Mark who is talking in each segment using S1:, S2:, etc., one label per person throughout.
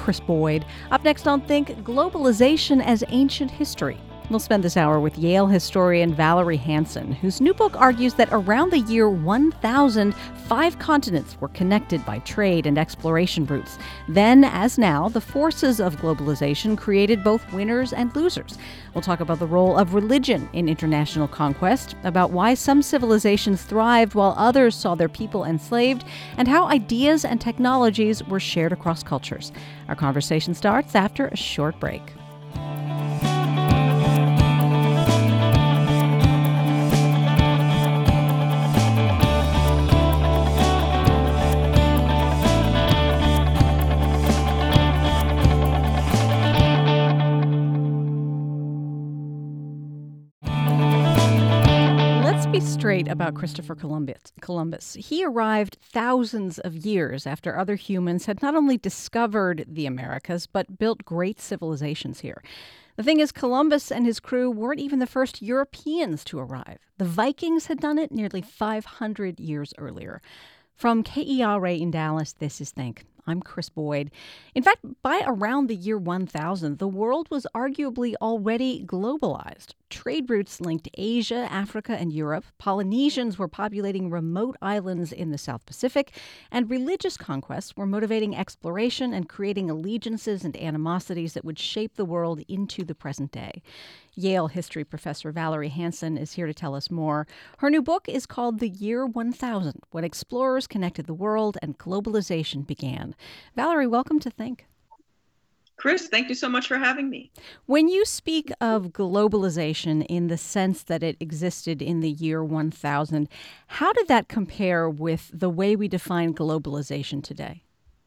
S1: Chris Boyd. Up next on Think, globalization as ancient history. We'll spend this hour with Yale historian Valerie Hansen, whose new book argues that around the year 1000, 5 continents were connected by trade and exploration routes. Then, as now, the forces of globalization created both winners and losers. We'll talk about the role of religion in international conquest, about why some civilizations thrived while others saw their people enslaved, and how ideas and technologies were shared across cultures. Our conversation starts after a short break. Straight about Christopher Columbus. He arrived thousands of years after other humans had not only discovered the Americas, but built great civilizations here. The thing is, Columbus and his crew weren't even the first Europeans to arrive. The Vikings had done it nearly 500 years earlier. From KERA in Dallas, this is Think. I'm Chris Boyd. In fact, by around the year 1000, the world was arguably already globalized. Trade routes linked Asia, Africa, and Europe. Polynesians were populating remote islands in the South Pacific, and religious conquests were motivating exploration and creating allegiances and animosities that would shape the world into the present day. Yale history professor Valerie Hansen is here to tell us more. Her new book is called The Year 1000, When Explorers Connected the World and Globalization Began. Valerie, welcome to Think.
S2: Chris, thank you so much for having me.
S1: When you speak of globalization in the sense that it existed in the year 1000, how did that compare with the way we define globalization today?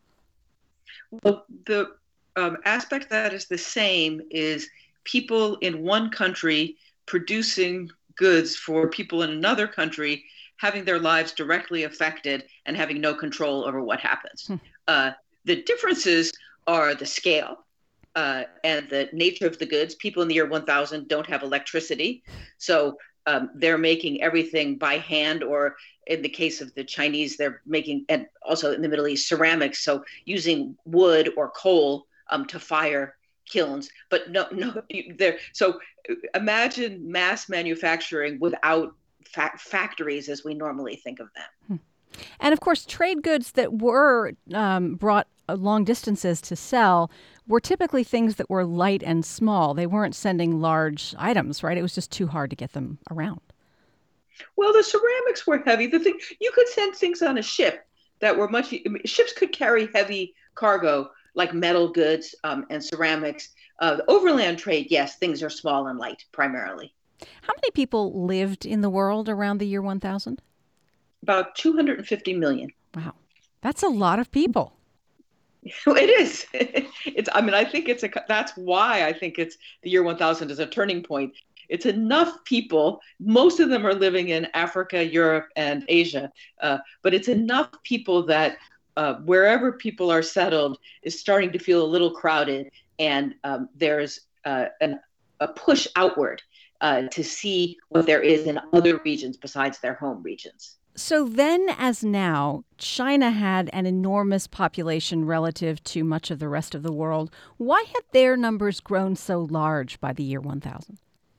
S2: Well, the aspect that is the same is people in one country producing goods for people in another country, having their lives directly affected and having no control over what happens. The differences are the scale and the nature of the goods. People in the year 1000 don't have electricity, so they're making everything by hand, or in the case of the Chinese, they're making, and also in the Middle East, ceramics, so using wood or coal to fire kilns. But so imagine mass manufacturing without factories as we normally think of them.
S1: And of course, trade goods that were brought long distances to sell were typically things that were light and small. They weren't sending large items, right? It was just too hard to get them around.
S2: Well, the ceramics were heavy. The thing, you could send things on a ship that were ships could carry heavy cargo like metal goods and ceramics. The overland trade, yes, things are small and light primarily.
S1: How many people lived in the world around the year 1000?
S2: About 250 million.
S1: Wow. That's a lot of people.
S2: It is. I think that's why I think it's the year 1000 is a turning point. It's enough people. Most of them are living in Africa, Europe, and Asia. But it's enough people that wherever people are settled is starting to feel a little crowded. And there's a push outward to see what there is in other regions besides their home regions.
S1: So then, as now, China had an enormous population relative to much of the rest of the world. Why had their numbers grown so large by the year 1000?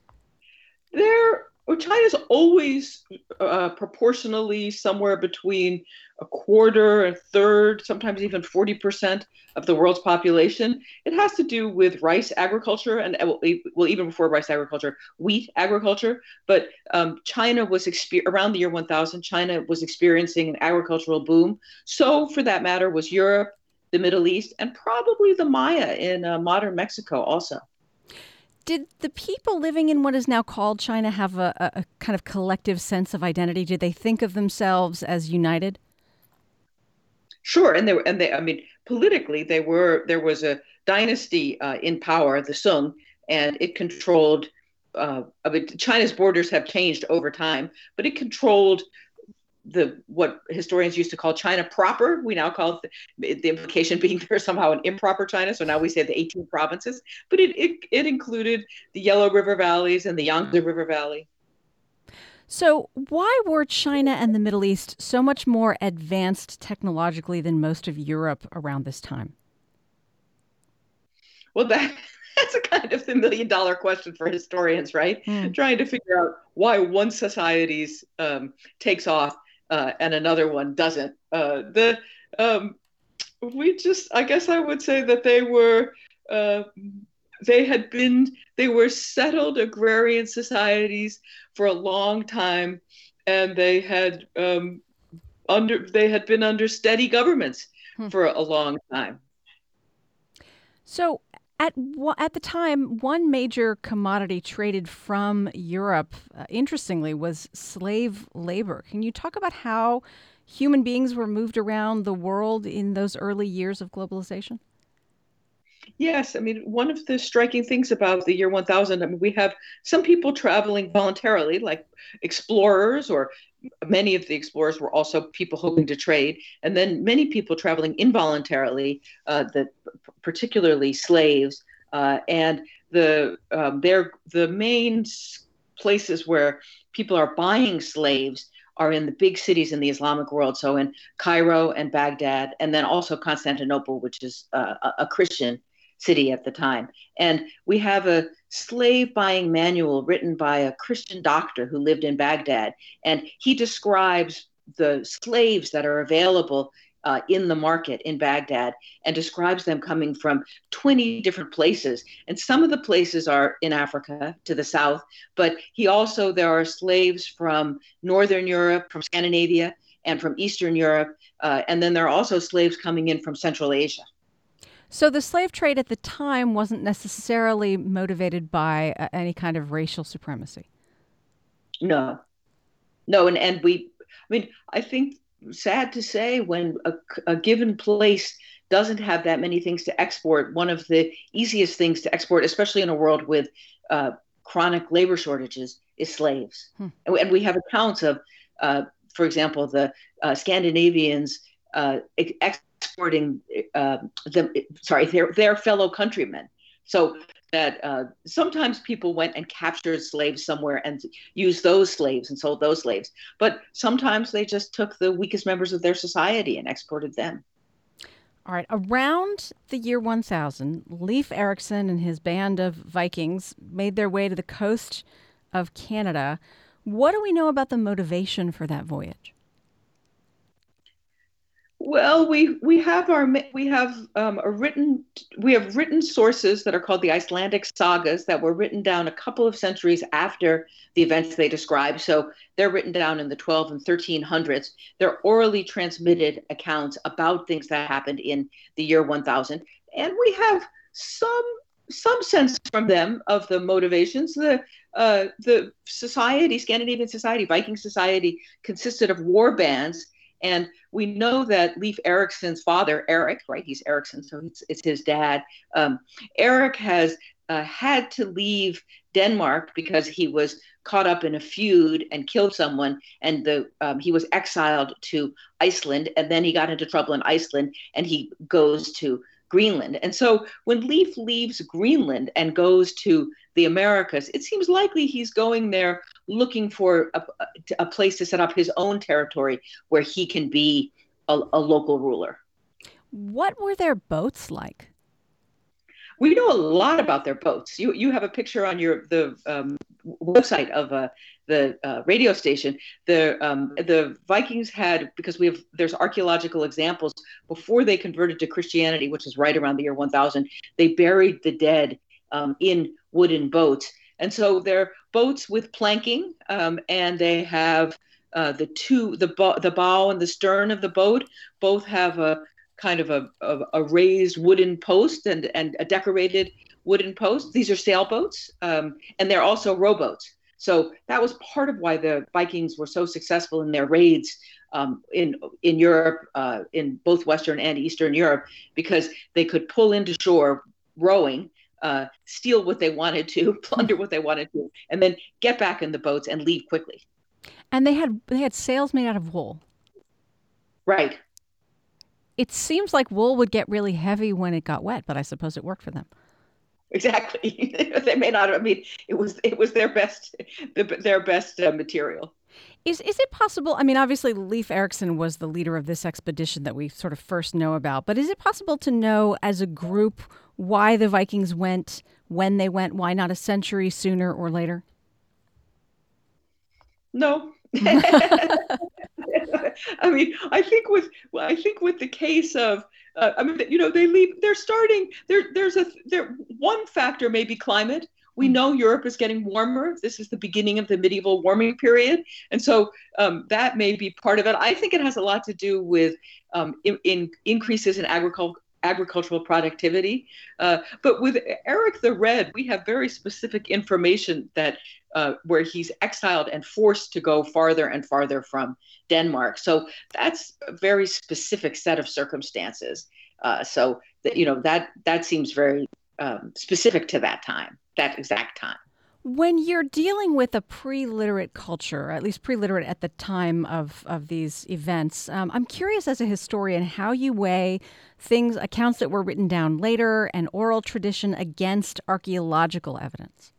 S2: China's always proportionally somewhere between a quarter, a third, sometimes even 40% of the world's population. It has to do with rice agriculture and, well, even before rice agriculture, wheat agriculture. But China was around the year 1000, China was experiencing an agricultural boom. So, for that matter, was Europe, the Middle East, and probably the Maya in modern Mexico also.
S1: Did the people living in what is now called China have a kind of collective sense of identity? Did they think of themselves as united?
S2: Sure, politically, there was a dynasty in power, the Sung, and it controlled. China's borders have changed over time, but it controlled what historians used to call China proper. We now call it the implication being there's somehow an improper China. So now we say the 18 provinces, but it included the Yellow River valleys and the Yangtze River Valley.
S1: So why were China and the Middle East so much more advanced technologically than most of Europe around this time?
S2: Well, that's a kind of the $1 million question for historians, right?
S1: Mm.
S2: Trying to figure out why one society's takes off and another one doesn't. The we just, I guess I would say that uh, they were settled agrarian societies for a long time, and they had been under steady governments
S1: Hmm.
S2: for a long time.
S1: So at the time, one major commodity traded from Europe, interestingly, was slave labor. Can you talk about how human beings were moved around the world in those early years of globalization?
S2: Yes, I mean, one of the striking things about the year 1000, I mean, we have some people traveling voluntarily, like explorers, or many of the explorers were also people hoping to trade, and then many people traveling involuntarily, that particularly slaves, and the main places where people are buying slaves are in the big cities in the Islamic world, so in Cairo and Baghdad, and then also Constantinople, which is a Christian city at the time. And we have a slave buying manual written by a Christian doctor who lived in Baghdad. And he describes the slaves that are available in the market in Baghdad, and describes them coming from 20 different places. And some of the places are in Africa to the south, but there are slaves from Northern Europe, from Scandinavia, and from Eastern Europe. And then there are also slaves coming in from Central Asia.
S1: So the slave trade at the time wasn't necessarily motivated by any kind of racial supremacy.
S2: No, no, I mean, I think, sad to say, when a given place doesn't have that many things to export, one of the easiest things to export, especially in a world with uh, chronic labor shortages, is slaves.
S1: Hmm.
S2: And we have accounts of, for example, the Scandinavians exporting their fellow countrymen. So that sometimes people went and captured slaves somewhere and used those slaves and sold those slaves. But sometimes they just took the weakest members of their society and exported them.
S1: All right. Around the year 1000, Leif Erikson and his band of Vikings made their way to the coast of Canada. What do we know about the motivation for that voyage?
S2: Well, we have written sources that are called the Icelandic sagas that were written down a couple of centuries after the events they describe. So they're written down in the 12 and 1300s. They're orally transmitted accounts about things that happened in the year 1000, and we have some sense from them of the motivations. The society, Scandinavian society, Viking society, consisted of war bands. And we know that Leif Erikson's father, Eric, right? He's Erikson, so it's his dad. Eric has had to leave Denmark because he was caught up in a feud and killed someone, and he was exiled to Iceland, and then he got into trouble in Iceland, and he goes to Greenland. And so when Leif leaves Greenland and goes to the Americas, it seems likely he's going there looking for a place to set up his own territory where he can be a local ruler.
S1: What were their boats like?
S2: We know a lot about their boats. You have a picture on the website of the radio station. The Vikings had, because there's archaeological examples before they converted to Christianity, which is right around the year 1000. They buried the dead in wooden boats, and so they're boats with planking, and they have the bow and the stern of the boat both have a kind of a raised wooden post and a decorated wooden post. These are sailboats, and they're also rowboats. So that was part of why the Vikings were so successful in their raids in Europe, in both Western and Eastern Europe, because they could pull into shore rowing, steal what they wanted to, plunder what they wanted to, and then get back in the boats and leave quickly.
S1: And they had sails made out of wool.
S2: Right.
S1: It seems like wool would get really heavy when it got wet, but I suppose it worked for them.
S2: Exactly. They may not. I mean, it was their best material.
S1: Is it possible? I mean, obviously, Leif Erikson was the leader of this expedition that we sort of first know about. But is it possible to know, as a group, why the Vikings went when they went? Why not a century sooner or later?
S2: No. I mean, I think with the case of they leave. They're starting. There one factor may be climate. We know Europe is getting warmer. This is the beginning of the medieval warming period, and so that may be part of it. I think it has a lot to do with in increases in agricultural productivity. But with Eric the Red, we have very specific information that where he's exiled and forced to go farther and farther from Denmark. So that's a very specific set of circumstances. So that seems very specific to that time, that exact time.
S1: When you're dealing with a pre-literate culture, or at least pre-literate at the time of these events, I'm curious as a historian how you weigh accounts that were written down later and oral tradition against archaeological evidence.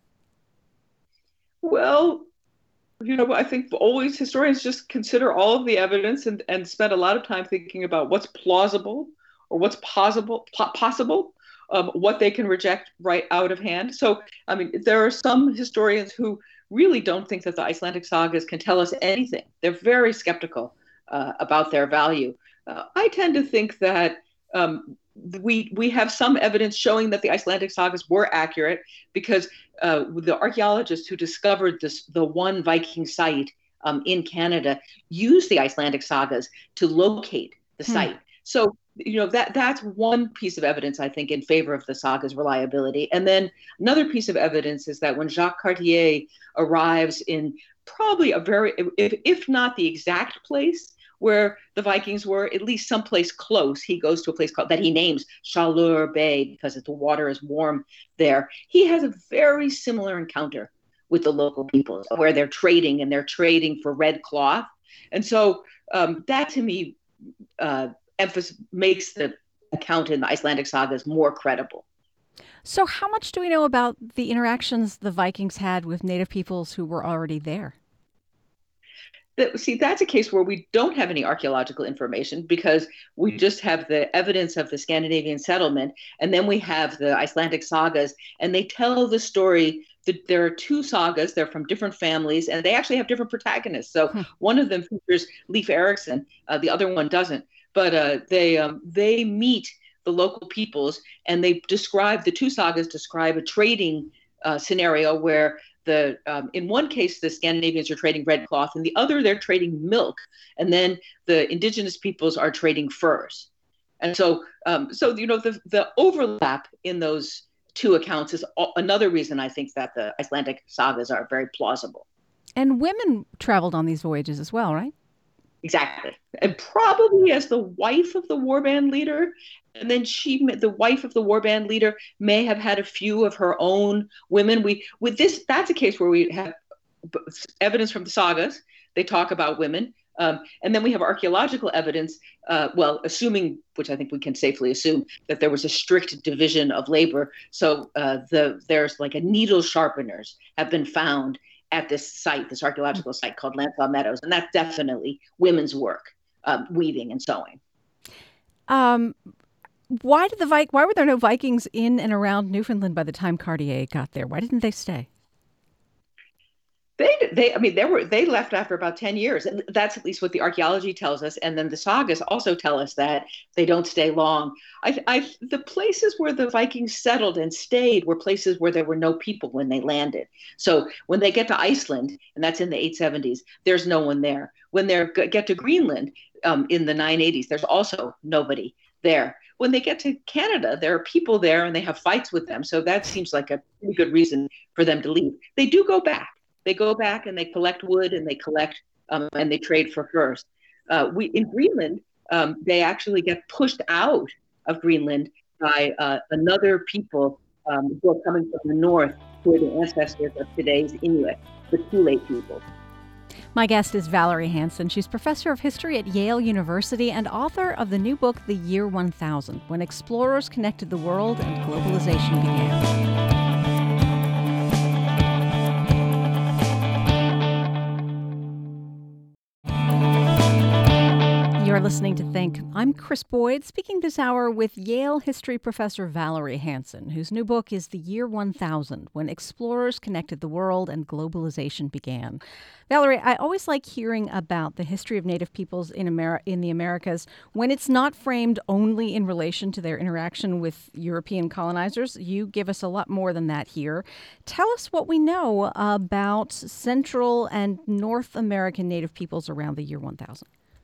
S2: Well, I think always historians just consider all of the evidence and spend a lot of time thinking about what's plausible or what's possible, what they can reject right out of hand. So, I mean, there are some historians who really don't think that the Icelandic sagas can tell us anything. They're very skeptical about their value. I tend to think that we have some evidence showing that the Icelandic sagas were accurate because the archaeologists who discovered the one Viking site in Canada used the Icelandic sagas to locate the site. So that's one piece of evidence, I think, in favor of the saga's reliability. And then another piece of evidence is that when Jacques Cartier arrives in probably if not the exact place where the Vikings were, at least someplace close, he goes to a place that he names Chaleur Bay because the water is warm there. He has a very similar encounter with the local people where they're trading for red cloth. And so that to me makes the account in the Icelandic sagas more credible.
S1: So how much do we know about the interactions the Vikings had with native peoples who were already there?
S2: See, that's a case where we don't have any archaeological information because we just have the evidence of the Scandinavian settlement, and then we have the Icelandic sagas, and they tell the story. There are two sagas, they're from different families, and they actually have different protagonists. So one of them features Leif Erikson, the other one doesn't. But they meet the local peoples, and the two sagas describe a trading scenario where in one case, the Scandinavians are trading red cloth, and the other, they're trading milk. And then the indigenous peoples are trading furs. And so the overlap in those two accounts is another reason I think that the Icelandic sagas are very plausible.
S1: And women traveled on these voyages as well, right?
S2: Exactly. And probably as the wife of the warband leader. And then the wife of the warband leader may have had a few of her own women. That's a case where we have evidence from the sagas. They talk about women. And then we have archaeological evidence, assuming, which I think we can safely assume, that there was a strict division of labor. So there's like a needle sharpeners have been found at this archaeological site called Lansdale Meadows. And that's definitely women's work, weaving and sewing.
S1: Why were there no Vikings in and around Newfoundland by the time Cartier got there? Why didn't they stay?
S2: They left after about 10 years, and that's at least what the archaeology tells us. And then the sagas also tell us that they don't stay long. The places where the Vikings settled and stayed were places where there were no people when they landed. So when they get to Iceland, and that's in the 870s, there's no one there. When they get to Greenland in the 980s, there's also nobody there. When they get to Canada, there are people there, and they have fights with them. So that seems like a pretty good reason for them to leave. They do go back. They go back and they collect wood and they collect and they trade for furs. In Greenland, they actually get pushed out of Greenland by another people who are coming from the north, who are the ancestors of today's Inuit, the Thule people.
S1: My guest is Valerie Hansen. She's professor of history at Yale University and author of the new book, The Year 1000, When Explorers Connected the World and Globalization Began. You're are listening to Think. I'm Chris Boyd, speaking this hour with Yale history professor Valerie Hansen, whose new book is The Year 1000, When Explorers Connected the World and Globalization Began. Valerie, I always like hearing about the history of Native peoples in the Americas when it's not framed only in relation to their interaction with European colonizers. You give us a lot more than that here. Tell us what we know about Central and North American Native peoples around the year 1000.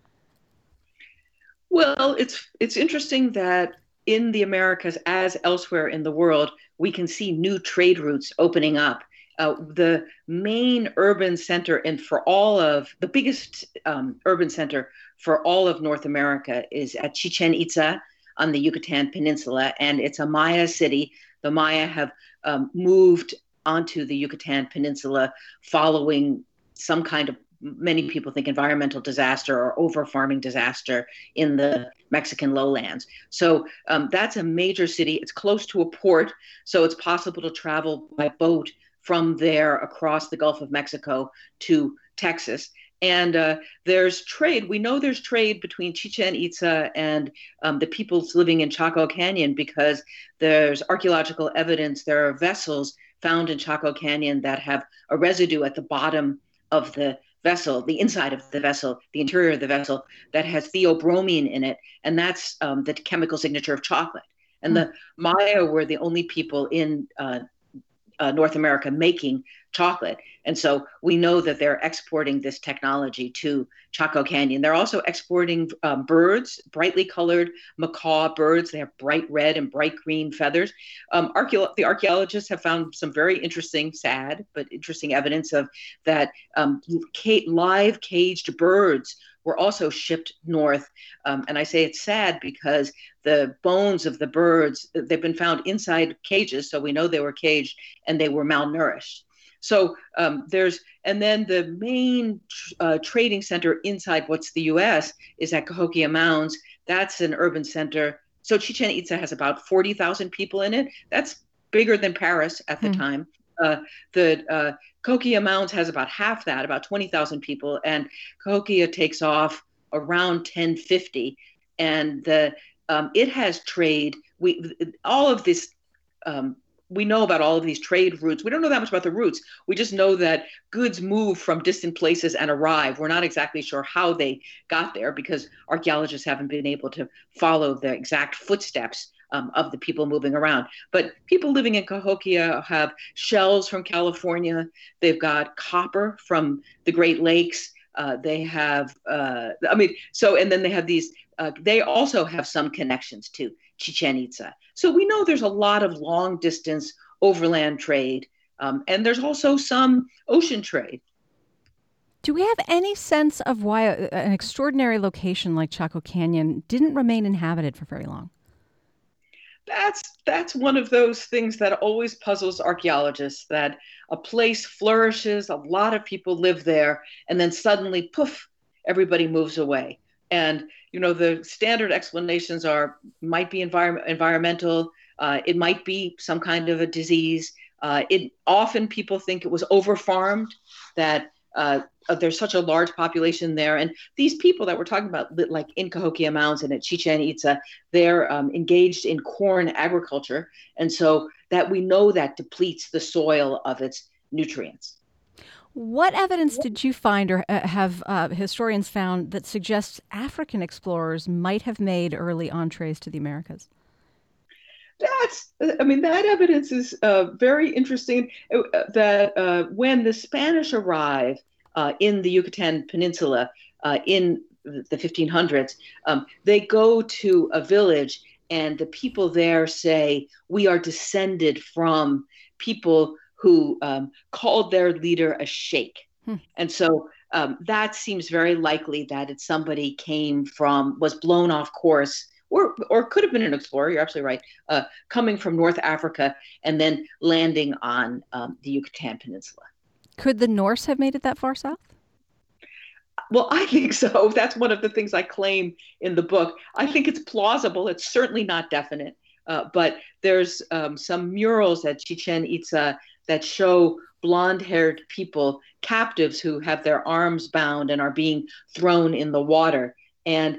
S2: Well, it's interesting that in the Americas, as elsewhere in the world, we can see new trade routes opening up. The main urban center and for all of the biggest urban center for all of North America is at Chichen Itza on the Yucatan Peninsula, and it's a Maya city. The Maya have moved onto the Yucatan Peninsula following some kind of, many people think, environmental disaster or over-farming disaster in the Mexican lowlands. So that's a major city. It's close to a port, so it's possible to travel by boat from there across the Gulf of Mexico to Texas. And there's trade. We know there's trade between Chichen Itza and the peoples living in Chaco Canyon because there's archaeological evidence. There are vessels found in Chaco Canyon that have a residue at the bottom of the vessel, the inside of the vessel, the interior of the vessel, that has theobromine in it. And that's the chemical signature of chocolate. And the Maya were the only people in North America making chocolate. And so we know that they're exporting this technology to Chaco Canyon. They're also exporting birds, brightly colored macaw birds. They have bright red and bright green feathers. The archaeologists have found some very interesting, sad, but interesting evidence of that live caged birds were also shipped north. And I say it's sad because the bones of the birds, they've been found inside cages, so we know they were caged and they were malnourished. So and then the main trading center inside what's the U.S. is at Cahokia Mounds. That's an urban center. So Chichen Itza has about 40,000 people in it. That's bigger than Paris at the time. The Cahokia Mounds has about half that, about 20,000 people, and Cahokia takes off around 1050, and it has trade. We know about all of these trade routes. We don't know that much about the routes. We just know that goods move from distant places and arrive. We're not exactly sure how they got there because archaeologists haven't been able to follow the exact footsteps of the people moving around. But people living in Cahokia have shells from California. They've got copper from the Great Lakes. They have, and then they have these, they also have some connections to Chichen Itza. So we know there's a lot of long distance overland trade, and there's also some ocean trade.
S1: Do we have any sense of why an extraordinary location like Chaco Canyon didn't remain inhabited for very long?
S2: That's one of those things that always puzzles archaeologists, that a place flourishes, a lot of people live there, and then suddenly, poof, everybody moves away. And, the standard explanations might be environmental, it might be some kind of a disease. Often people think it was overfarmed, that there's such a large population there. And these people that we're talking about, like in Cahokia Mounds and at Chichen Itza, they're engaged in corn agriculture. And so that we know that depletes the soil of its nutrients.
S1: What evidence did you find or have historians found that suggests African explorers might have made early entrees to the Americas?
S2: That evidence is very interesting, that when the Spanish arrive in the Yucatan Peninsula in the 1500s, they go to a village and the people there say, we are descended from people who called their leader a sheikh. And so that seems very likely that it's somebody was blown off course, or could have been an explorer, you're absolutely right, coming from North Africa and then landing on the Yucatan Peninsula.
S1: Could the Norse have made it that far south?
S2: Well, I think so. That's one of the things I claim in the book. I think it's plausible. It's certainly not definite. But there's some murals at Chichen Itza that show blonde-haired people, captives who have their arms bound and are being thrown in the water. And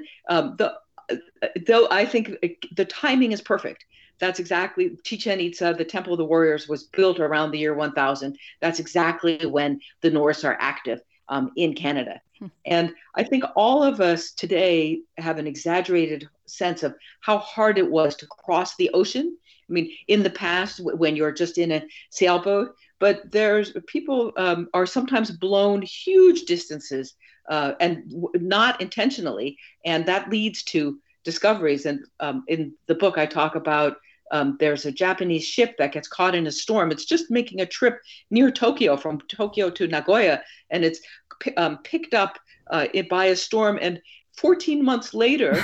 S2: though I think the timing is perfect. That's exactly Chichen Itza, the Temple of the Warriors, was built around the year 1000. That's exactly when the Norse are active in Canada. And I think all of us today have an exaggerated sense of how hard it was to cross the ocean. I mean, in the past, when you're just in a sailboat, but there's people are sometimes blown huge distances and not intentionally, and that leads to discoveries. And in the book, I talk about there's a Japanese ship that gets caught in a storm. It's just making a trip near Tokyo, from Tokyo to Nagoya, and it's picked up by a storm. And 14 months later,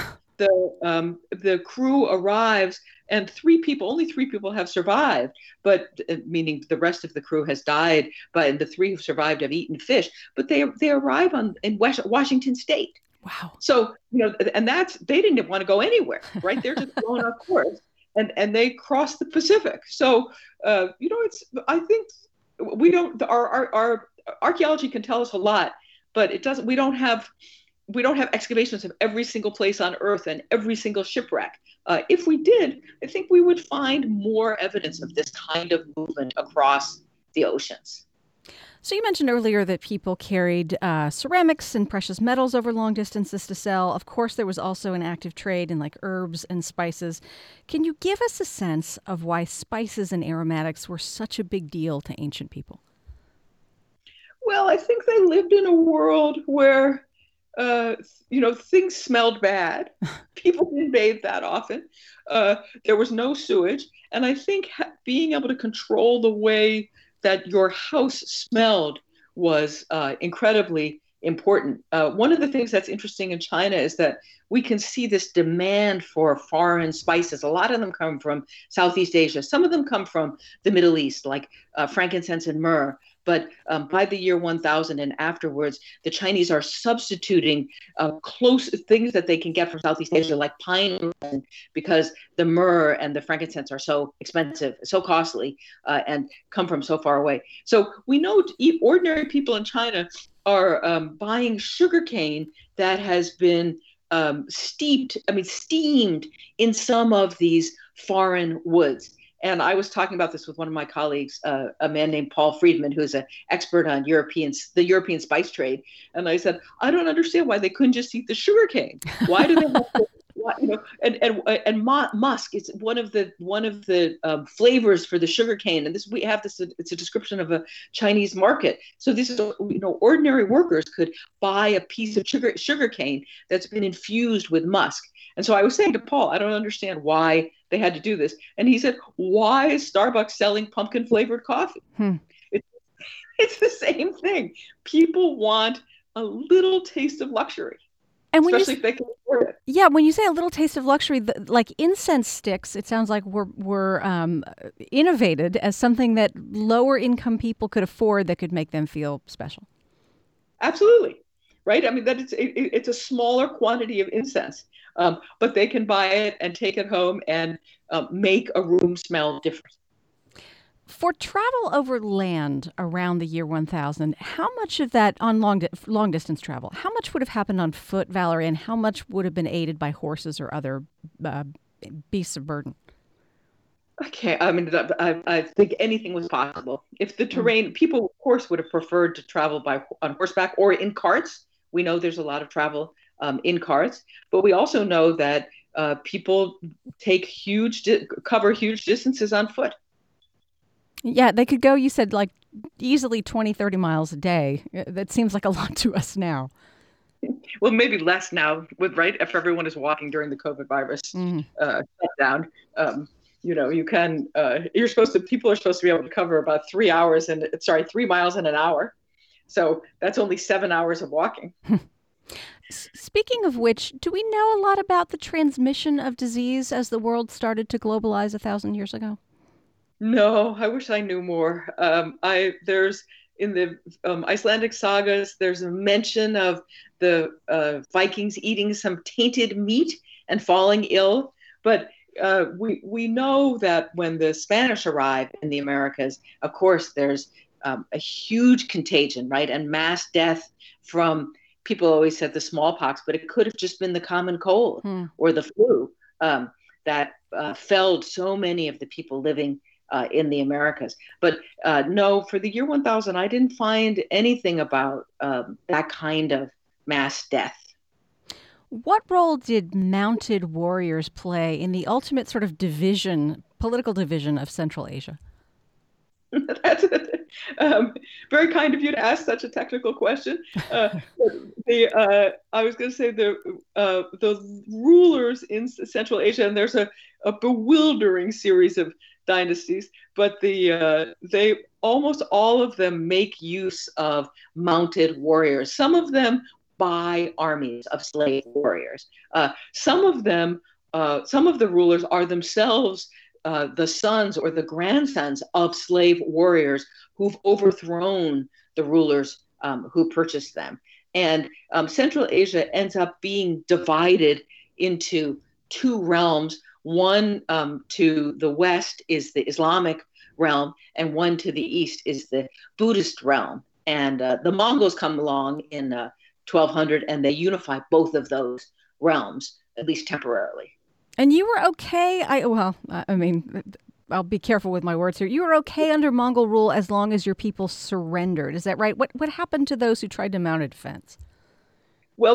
S2: the crew arrives, and only three people have survived, but meaning the rest of the crew has died, but the three who survived have eaten fish. But they arrive in Washington State.
S1: Wow.
S2: So, and they didn't want to go anywhere, right? They're just going off course, and they crossed the Pacific. So, I think our archaeology can tell us a lot, but it doesn't. We don't have excavations of every single place on Earth and every single shipwreck. If we did, I think we would find more evidence of this kind of movement across the oceans.
S1: So you mentioned earlier that people carried ceramics and precious metals over long distances to sell. Of course, there was also an active trade in like herbs and spices. Can you give us a sense of why spices and aromatics were such a big deal to ancient people?
S2: Well, I think they lived in a world where things smelled bad. People didn't bathe that often. There was no sewage. And I think being able to control the way that your house smelled was incredibly important. One of the things that's interesting in China is that we can see this demand for foreign spices. A lot of them come from Southeast Asia. Some of them come from the Middle East, like frankincense and myrrh. But by the year 1000 and afterwards, the Chinese are substituting close things that they can get from Southeast Asia, like pine resin, because the myrrh and the frankincense are so expensive, so costly, and come from so far away. So we know ordinary people in China are buying sugarcane that has been steamed in some of these foreign woods. And I was talking about this with one of my colleagues, a man named Paul Friedman, who's an expert on the European spice trade. And I said, I don't understand why they couldn't just eat the sugarcane. Why do they have to? And musk is one of the flavors for the sugarcane. And it's a description of a Chinese market. So this is, ordinary workers could buy a piece of sugarcane that's been infused with musk. And so I was saying to Paul, I don't understand why they had to do this. And he said, why is Starbucks selling pumpkin flavored coffee? It's the same thing. People want a little taste of luxury. And especially if they can afford it.
S1: Yeah, when you say a little taste of luxury, like incense sticks, it sounds like were innovated as something that lower income people could afford that could make them feel special.
S2: Absolutely. Right? I mean, that it's a smaller quantity of incense, but they can buy it and take it home and make a room smell different.
S1: For travel over land around the year 1000, how much of that on long distance travel, how much would have happened on foot, Valerie, and how much would have been aided by horses or other beasts of burden?
S2: Okay, I mean, I think anything was possible. If the terrain, people, of course, would have preferred to travel on horseback or in carts. We know there's a lot of travel in carts, but we also know that people cover huge distances on foot.
S1: Yeah, they could go, you said, like easily 20, 30 miles a day. That seems like a lot to us now.
S2: Well, maybe less now, if everyone is walking during the COVID virus shutdown. People are supposed to be able to cover about 3 miles in an hour. So that's only 7 hours of walking.
S1: Speaking of which, do we know a lot about the transmission of disease as the world started to globalize 1,000 years ago?
S2: No, I wish I knew more. There's in the Icelandic sagas, there's a mention of the Vikings eating some tainted meat and falling ill. But we know that when the Spanish arrive in the Americas, of course, there's a huge contagion, right, and mass death from people always said the smallpox, but it could have just been the common cold or the flu that felled so many of the people living in the Americas. But no, for the year 1000, I didn't find anything about that kind of mass death.
S1: What role did mounted warriors play in the ultimate sort of political division of Central Asia?
S2: That's very kind of you to ask such a technical question. I was going to say the rulers in Central Asia, and there's a bewildering series of dynasties, but they almost all of them make use of mounted warriors. Some of them by armies of slave warriors. Some of the rulers are themselves the sons or the grandsons of slave warriors who've overthrown the rulers who purchased them. And Central Asia ends up being divided into two realms. One to the west is the Islamic realm, and one to the east is the Buddhist realm. And the Mongols come along in 1200, and they unify both of those realms, at least temporarily.
S1: And you were okay. I'll be careful with my words here. You were okay under Mongol rule as long as your people surrendered. Is that right? What happened to those who tried to mount a defense?
S2: Well,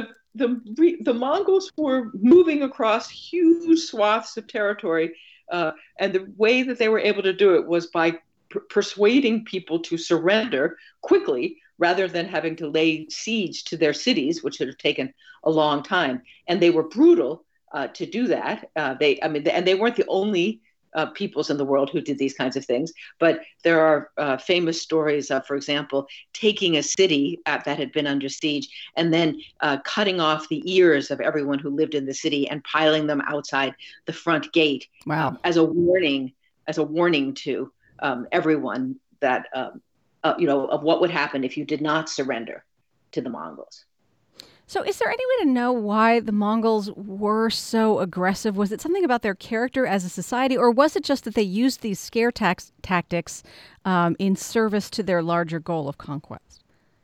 S2: the Mongols were moving across huge swaths of territory, and the way that they were able to do it was by persuading people to surrender quickly, rather than having to lay siege to their cities, which would have taken a long time. And they were brutal to do that. And they weren't the only peoples in the world who did these kinds of things. But there are famous stories of, for example, taking a city that had been under siege and then cutting off the ears of everyone who lived in the city and piling them outside the front gate.
S1: Wow.
S2: As a warning to everyone that of what would happen if you did not surrender to the Mongols.
S1: So is there any way to know why the Mongols were so aggressive? Was it something about their character as a society, or was it just that they used these scare tactics in service to their larger goal of conquest?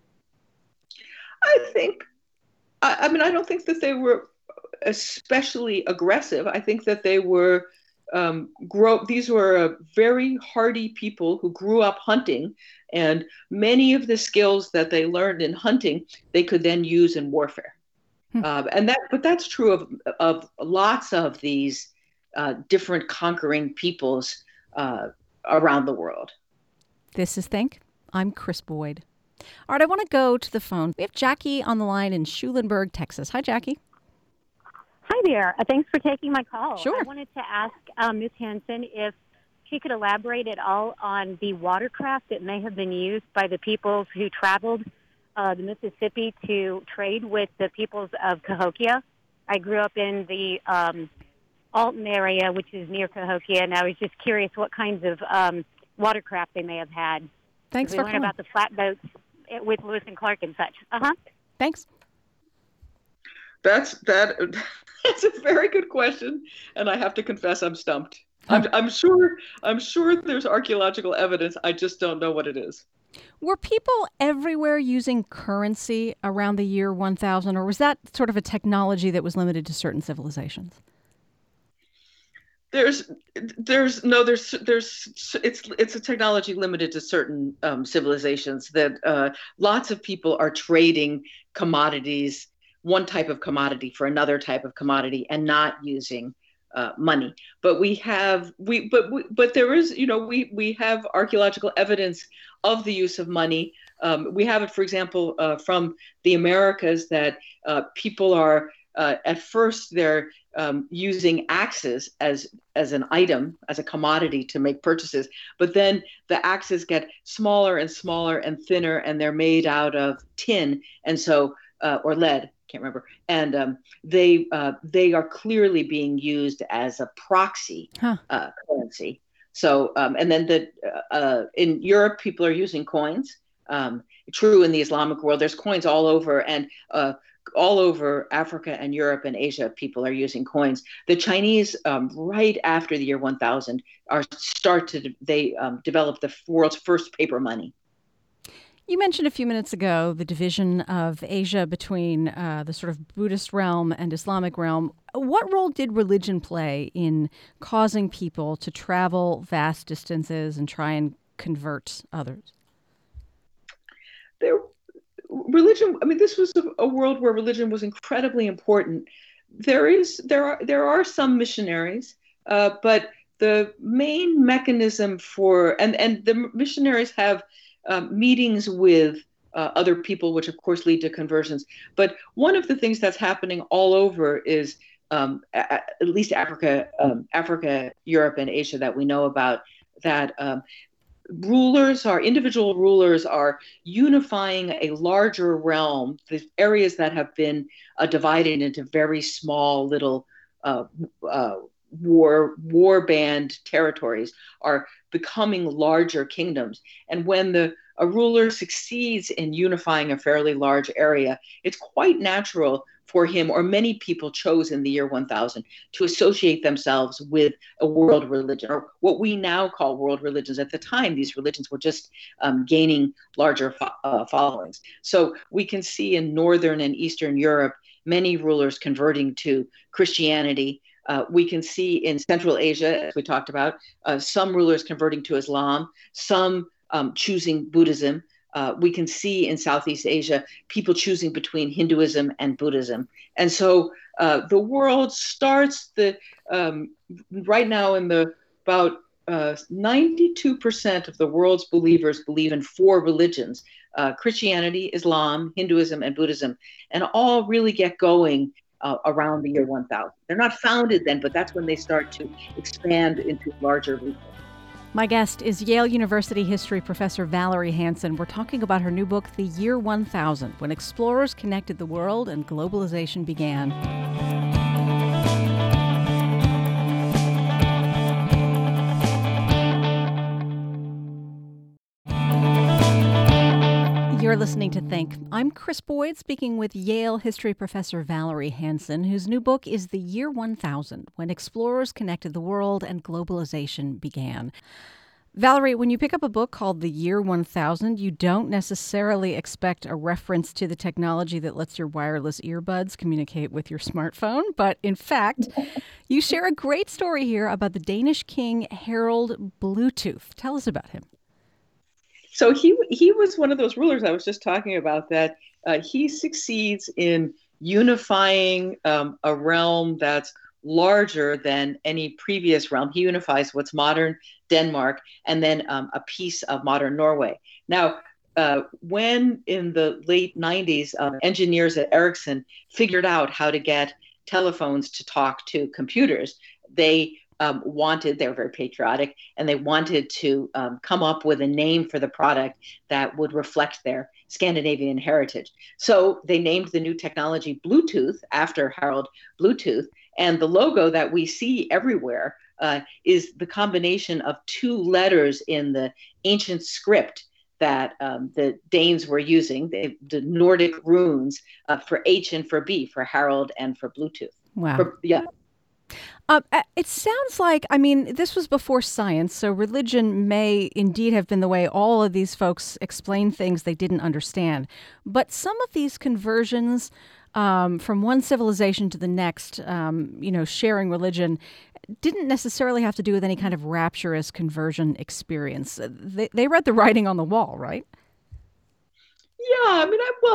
S2: I don't think that they were especially aggressive. I think that they were these were very hardy people who grew up hunting, and many of the skills that they learned in hunting they could then use in warfare. But that's true of lots of these different conquering peoples around the world.
S1: This is Think. I'm Chris Boyd. All right, I want to go to the phone. We have Jackie on the line in Schulenburg, Texas. Hi, Jackie.
S3: Hi there. Thanks for taking my call.
S1: Sure.
S3: I wanted to ask Ms. Hansen if she could elaborate at all on the watercraft that may have been used by the peoples who traveled the Mississippi to trade with the peoples of Cahokia. I grew up in the Alton area, which is near Cahokia, and I was just curious what kinds of watercraft they may have had.
S1: Thanks for calling.
S3: We learned about the flatboats with Lewis and Clark and such.
S1: Thanks.
S2: That's a very good question, and I have to confess I'm stumped. I'm sure there's archaeological evidence. I just don't know what it is.
S1: Were people everywhere using currency around the year 1000, or was that sort of a technology that was limited to certain civilizations?
S2: It's a technology limited to certain civilizations that lots of people are trading commodities, one type of commodity for another type of commodity, and not using money. But we have archaeological evidence of the use of money. We have it, for example, from the Americas that people are at first they're using axes as an item, as a commodity to make purchases. But then the axes get smaller and smaller and thinner, and they're made out of tin, and so or lead. Can't remember. And they are clearly being used as a proxy currency. So and then in Europe, people are using coins. True in the Islamic world, there's coins all over, and all over Africa and Europe and Asia, people are using coins. The Chinese, right after the year 1000, develop the world's first paper money.
S1: You mentioned a few minutes ago the division of Asia between the sort of Buddhist realm and Islamic realm. What role did religion play in causing people to travel vast distances and try and convert others?
S2: Religion, I mean, this was a world where religion was incredibly important. There are some missionaries, but the main mechanism and the missionaries have meetings with other people, which of course lead to conversions. But one of the things that's happening all over is at least Africa, Europe, and Asia that we know about, that individual rulers are unifying a larger realm. The areas that have been divided into very small little war band territories are becoming larger kingdoms. And when a ruler succeeds in unifying a fairly large area, it's quite natural for him, or many people chose in the year 1000, to associate themselves with a world religion, or what we now call world religions. At the time, these religions were just gaining larger followings. So we can see in Northern and Eastern Europe many rulers converting to Christianity. We can see in Central Asia, as we talked about, some rulers converting to Islam, some choosing Buddhism. We can see in Southeast Asia people choosing between Hinduism and Buddhism. And so the world starts right now about 92% of the world's believers believe in four religions: Christianity, Islam, Hinduism, and Buddhism, and all really get going around the year 1000. They're not founded then, but that's when they start to expand into larger regions.
S1: My guest is Yale University history professor Valerie Hansen. We're talking about her new book, The Year 1000, When Explorers Connected the World and Globalization Began. You're listening to Think. I'm Chris Boyd, speaking with Yale history professor Valerie Hansen, whose new book is The Year 1000, When Explorers Connected the World and Globalization Began. Valerie, when you pick up a book called The Year 1000, you don't necessarily expect a reference to the technology that lets your wireless earbuds communicate with your smartphone. But in fact, you share a great story here about the Danish king Harald Bluetooth. Tell us about him.
S2: So he was one of those rulers I was just talking about, that he succeeds in unifying a realm that's larger than any previous realm. He unifies what's modern Denmark and then a piece of modern Norway. Now, when in the late 90s, engineers at Ericsson figured out how to get telephones to talk to computers, they were very patriotic, and they wanted to come up with a name for the product that would reflect their Scandinavian heritage. So they named the new technology Bluetooth after Harald Bluetooth, and the logo that we see everywhere is the combination of two letters in the ancient script that the Danes were using, the Nordic runes, for H and for B, for Harald and for Bluetooth.
S1: Wow. It sounds like, this was before science, so religion may indeed have been the way all of these folks explained things they didn't understand. But some of these conversions from one civilization to the next, sharing religion, didn't necessarily have to do with any kind of rapturous conversion experience. They read the writing on the wall, right?
S2: Yeah,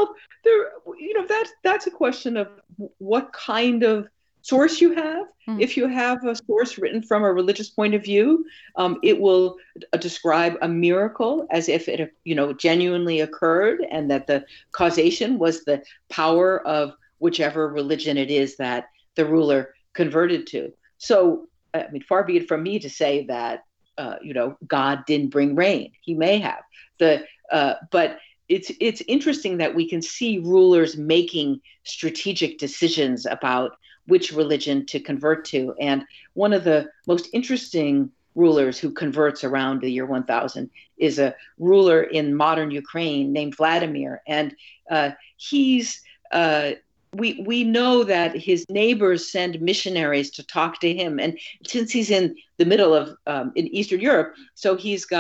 S2: that's a question of what kind of source you have. If you have a source written from a religious point of view, it will describe a miracle as if it, genuinely occurred, and that the causation was the power of whichever religion it is that the ruler converted to. So, far be it from me to say that, God didn't bring rain. He may have. But it's interesting that we can see rulers making strategic decisions about which religion to convert to. And one of the most interesting rulers who converts around the year 1000 is a ruler in modern Ukraine named Vladimir. And we know that his neighbors send missionaries to talk to him. And since he's in the middle of in Eastern Europe, so he's got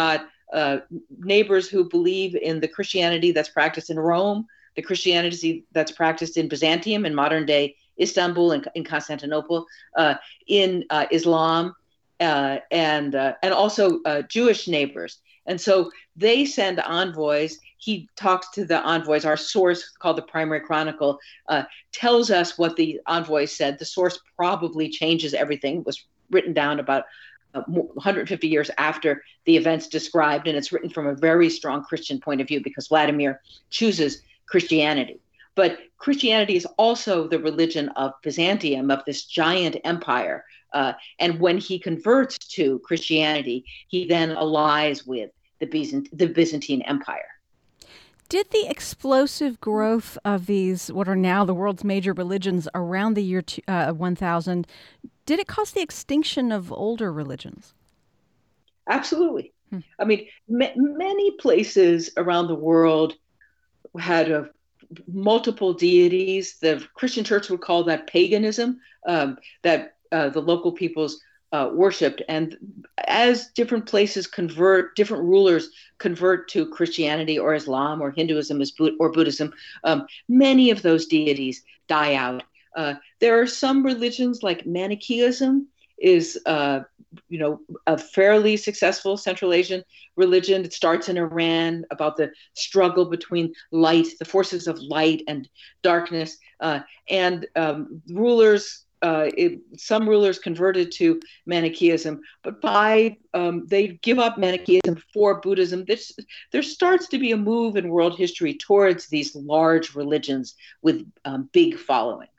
S2: neighbors who believe in the Christianity that's practiced in Rome, the Christianity that's practiced in Byzantium, in modern day Istanbul and in Constantinople, in Islam, and also Jewish neighbors. And so they send envoys. He talks to the envoys. Our source, called the Primary Chronicle, tells us what the envoys said. The source probably changes everything. It was written down about 150 years after the events described, and it's written from a very strong Christian point of view because Vladimir chooses Christianity. But Christianity is also the religion of Byzantium, of this giant empire. And when he converts to Christianity, he then allies with the Byzantine Empire.
S1: Did the explosive growth of these, what are now the world's major religions around the year 1000, did it cause the extinction of older religions?
S2: Absolutely. I mean, many places around the world had multiple deities. The Christian church would call that paganism, that the local peoples worshipped. And as different places different rulers convert to Christianity or Islam or Hinduism or Buddhism, many of those deities die out. There are some religions, like Manichaeism is a fairly successful Central Asian religion. It starts in Iran, about the struggle between the forces of light and darkness, and rulers. Some rulers converted to Manichaeism, but they give up Manichaeism for Buddhism. There starts to be a move in world history towards these large religions with big followings.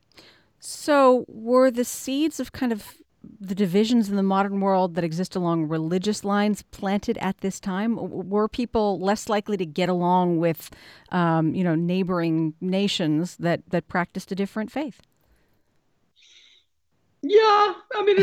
S1: So were the seeds of kind of the divisions in the modern world that exist along religious lines planted at this time? Were people less likely to get along with, neighboring nations that practiced a different faith?
S2: Yeah, I mean,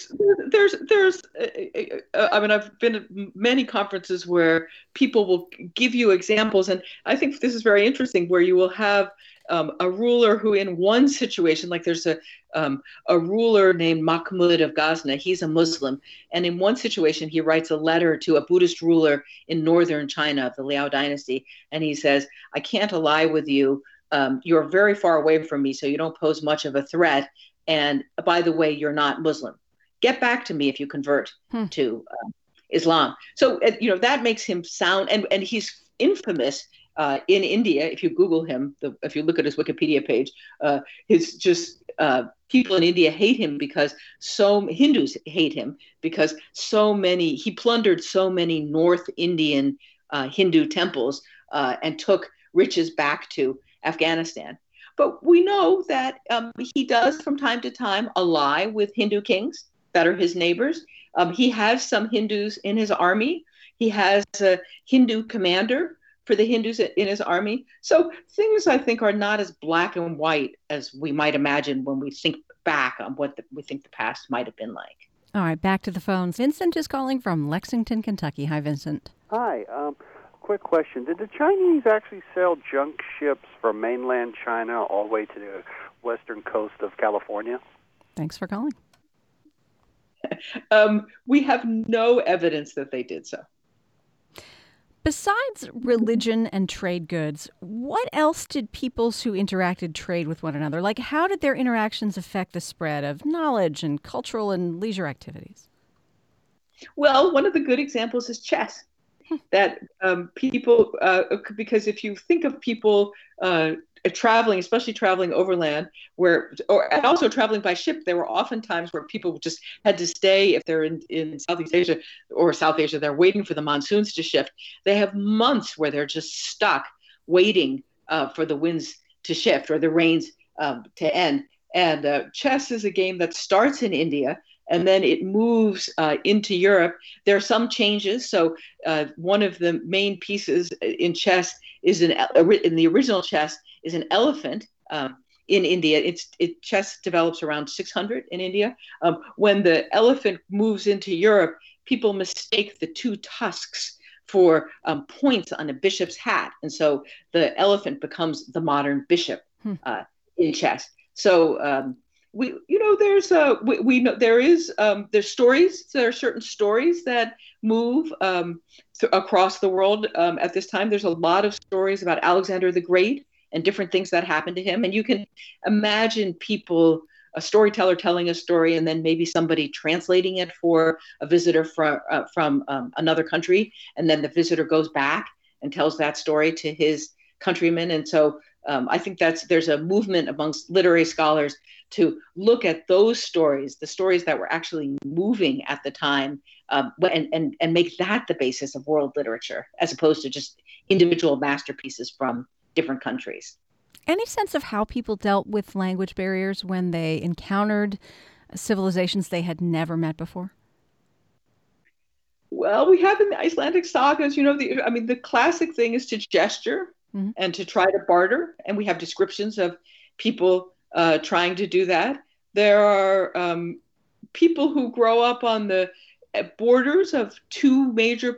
S2: I've been at many conferences where people will give you examples, and I think this is very interesting, where you will have a ruler who, in one situation, like there's a ruler named Mahmud of Ghazni. He's a Muslim, and in one situation, he writes a letter to a Buddhist ruler in northern China of the Liao dynasty, and he says, "I can't ally with you. You're very far away from me, so you don't pose much of a threat. And by the way, you're not Muslim. Get back to me if you convert to Islam." So, that makes him sound, and he's infamous in India. If you Google him, if you look at his Wikipedia page, people in India hate him because Hindus hate him because he plundered so many North Indian Hindu temples and took riches back to Afghanistan. But we know that he does from time to time ally with Hindu kings that are his neighbors. He has some Hindus in his army. He has a Hindu commander for the Hindus in his army. So things, I think, are not as black and white as we might imagine when we think back on what we think the past might have been like.
S1: All right, back to the phones. Vincent is calling from Lexington, Kentucky. Hi, Vincent.
S4: Hi. Quick question. Did the Chinese actually sell junk ships from mainland China all the way to the western coast of California?
S1: Thanks for calling.
S2: We have no evidence that they did so.
S1: Besides religion and trade goods, what else did peoples who interacted trade with one another? Like, how did their interactions affect the spread of knowledge and cultural and leisure activities?
S2: Well, one of the good examples is chess. That people, because if you think of people traveling, especially traveling overland, and also traveling by ship, there were often times where people just had to stay. If they're in Southeast Asia or South Asia, they're waiting for the monsoons to shift. They have months where they're just stuck waiting for the winds to shift or the rains to end. And chess is a game that starts in India, and then it moves into Europe. There are some changes. So one of the main pieces in chess is in the original chess is an elephant in India. Chess develops around 600 in India. When the elephant moves into Europe, people mistake the two tusks for points on a bishop's hat. And so the elephant becomes the modern bishop in chess. So there's we know there's stories. There are certain stories that move across the world at this time. There's a lot of stories about Alexander the Great and different things that happened to him, and you can imagine people, a storyteller telling a story, and then maybe somebody translating it for a visitor from another country, and then the visitor goes back and tells that story to his countrymen, and so. I think there's a movement amongst literary scholars to look at those stories, the stories that were actually moving at the time, and make that the basis of world literature, as opposed to just individual masterpieces from different countries.
S1: Any sense of how people dealt with language barriers when they encountered civilizations they had never met before?
S2: Well, we have in the Icelandic sagas, the classic thing is to gesture. Mm-hmm. And to try to barter. And we have descriptions of people trying to do that. There are people who grow up on the borders of two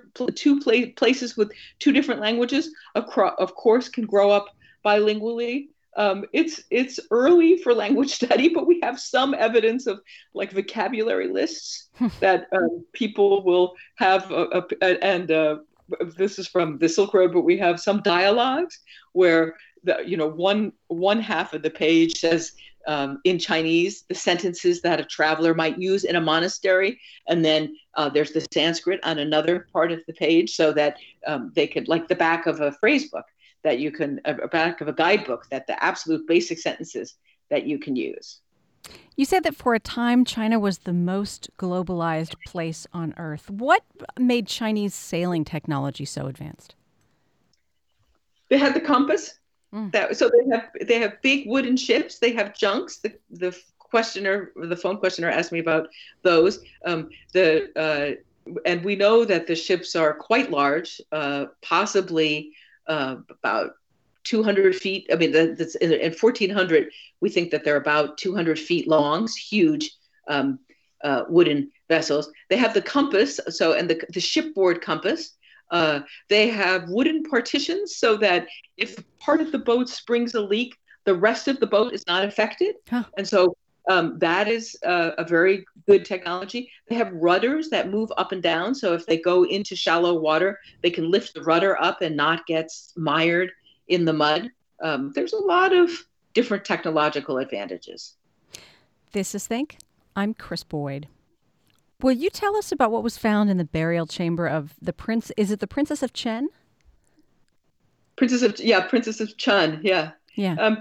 S2: places with two different languages, of course, can grow up bilingually. It's early for language study, but we have some evidence of like vocabulary lists that people will have, this is from the Silk Road, but we have some dialogues where one half of the page says in Chinese the sentences that a traveler might use in a monastery, and then there's the Sanskrit on another part of the page, so that they could, like the back of a phrase book, that you can, a back of a guidebook, that the absolute basic sentences that you can use.
S1: You said that for a time, China was the most globalized place on Earth. What made Chinese sailing technology so advanced?
S2: They had the compass. So they have big wooden ships. They have junks. The phone questioner asked me about those. And we know that the ships are quite large, possibly about 200 feet. I mean, that's in 1400. We think that they're about 200 feet long, huge wooden vessels. They have the compass, and the shipboard compass. They have wooden partitions so that if part of the boat springs a leak, the rest of the boat is not affected. Huh. And so that is a very good technology. They have rudders that move up and down. So if they go into shallow water, they can lift the rudder up and not get mired in the mud. There's a lot of different technological advantages.
S1: This is Think. I'm Kris Boyd. Will you tell us about what was found in the burial chamber of the prince? Is it the Princess of Chen?
S2: Princess of Chen. Yeah.
S1: Yeah.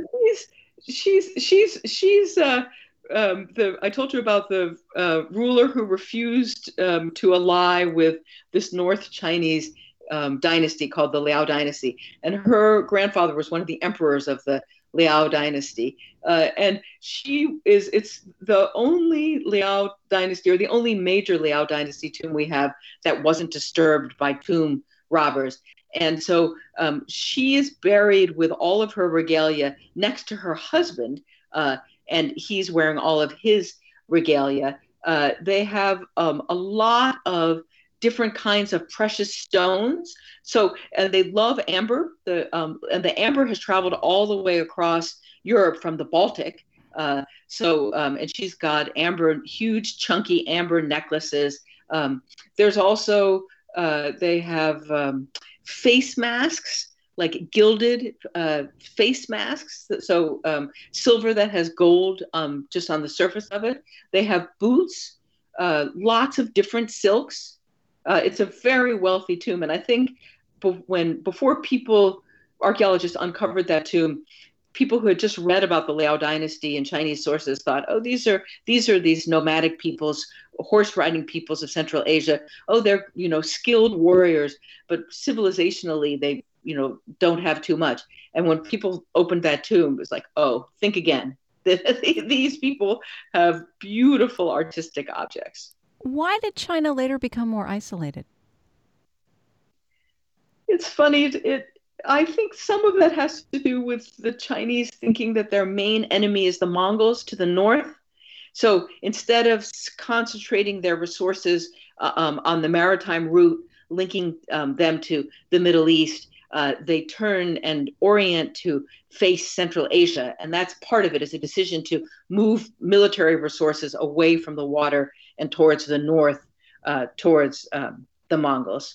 S2: She's I told you about the ruler who refused to ally with this North Chinese dynasty called the Liao dynasty, and her grandfather was one of the emperors of the Liao dynasty, and it's the only Liao dynasty, or the only major Liao dynasty tomb we have that wasn't disturbed by tomb robbers. And so she is buried with all of her regalia next to her husband, and he's wearing all of his regalia. They have a lot of different kinds of precious stones. So, and they love amber. And the amber has traveled all the way across Europe from the Baltic. And she's got huge, chunky amber necklaces. There's also, they have face masks, like gilded face masks. So silver that has gold just on the surface of it. They have boots, lots of different silks. It's a very wealthy tomb. And I think before archaeologists uncovered that tomb, people who had just read about the Liao dynasty in Chinese sources thought, oh, these are these nomadic peoples, horse riding peoples of Central Asia. Oh, they're, skilled warriors, but civilizationally, they, don't have too much. And when people opened that tomb, it was like, oh, think again. These people have beautiful artistic objects.
S1: Why did China later become more isolated?
S2: It's funny. I think some of that has to do with the Chinese thinking that their main enemy is the Mongols to the north. So instead of concentrating their resources on the maritime route, linking them to the Middle East, they turn and orient to face Central Asia. And that's part of it, is a decision to move military resources away from the water and towards the north, towards the Mongols.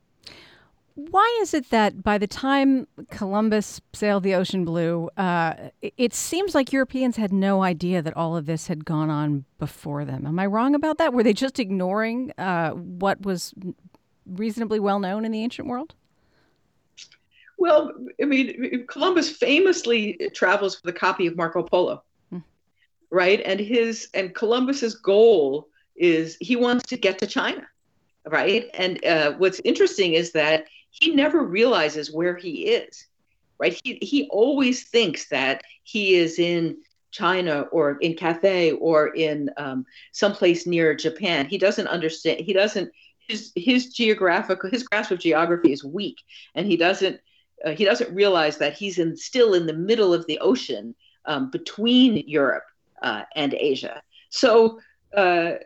S1: Why is it that by the time Columbus sailed the ocean blue, it seems like Europeans had no idea that all of this had gone on before them? Am I wrong about that? Were they just ignoring what was reasonably well known in the ancient world?
S2: Well, I mean, Columbus famously travels with a copy of Marco Polo, right? And Columbus's goal is he wants to get to China, right? And what's interesting is that he never realizes where he is, right? He always thinks that he is in China or in Cathay or in someplace near Japan. He doesn't understand. His grasp of geography is weak, and he doesn't realize that he's still in the middle of the ocean between Europe and Asia. So I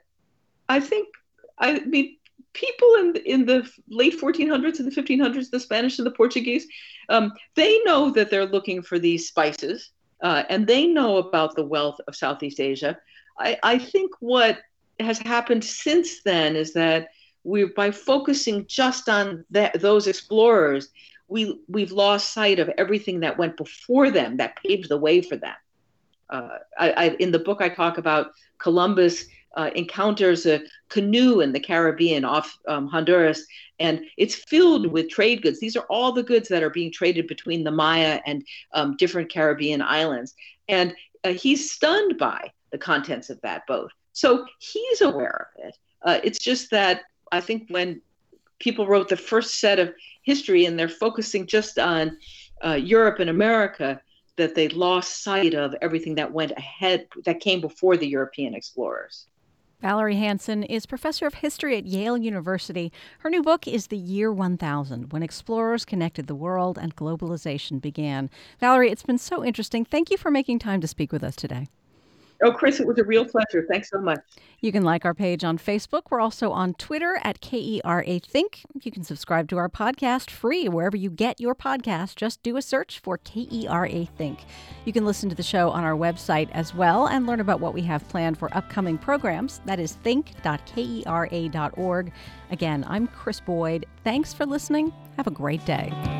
S2: mean, people in the late 1400s and the 1500s, the Spanish and the Portuguese, they know that they're looking for these spices, and they know about the wealth of Southeast Asia. I think what has happened since then is that by focusing just on those explorers, we've lost sight of everything that went before them, that paved the way for them. In the book, I talk about Columbus encounters a canoe in the Caribbean off Honduras, and it's filled with trade goods. These are all the goods that are being traded between the Maya and different Caribbean islands. And he's stunned by the contents of that boat. So he's aware of it. It's just that I think when people wrote the first set of history and they're focusing just on Europe and America, that they lost sight of everything that went ahead, that came before the European explorers.
S1: Valerie Hansen is professor of history at Yale University. Her new book is The Year 1000, When Explorers Connected the World and Globalization Began. Valerie, it's been so interesting. Thank you for making time to speak with us today.
S2: Oh, Chris, it was a real pleasure. Thanks so much.
S1: You can like our page on Facebook. We're also on Twitter at KERA Think. You can subscribe to our podcast free wherever you get your podcast. Just do a search for KERA Think. You can listen to the show on our website as well and learn about what we have planned for upcoming programs. That is think.kera.org. Again, I'm Chris Boyd. Thanks for listening. Have a great day.